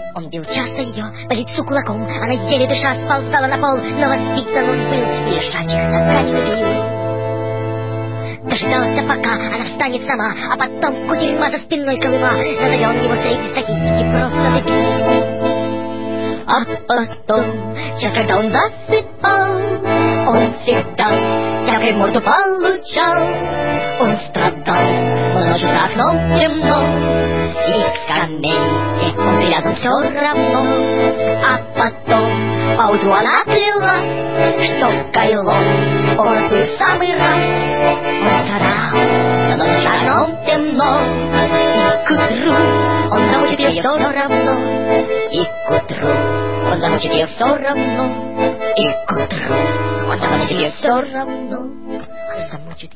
Он бил часто ее по лицу кулаком, она еле дыша сползала на пол, но воспитан он был, лежачих ногами бил. Дождался, пока она встанет сама, а потом кутерьма за спиной Колыма. Назовем его среднестатистики просто дебил. А потом, час когда он засыпал, он всегда тяпкой морду получал. Он страдал, но ночью за окном темно, и к скамейке он привязан все равно. А потом поутру она клялась, что кайлом он целует в самый раз. Он старал, но ночью за окном темно, и к утру он замучит ее все равно. И к утру он замучит ее все равно. И к утру он замучит ее все равно. Он замучит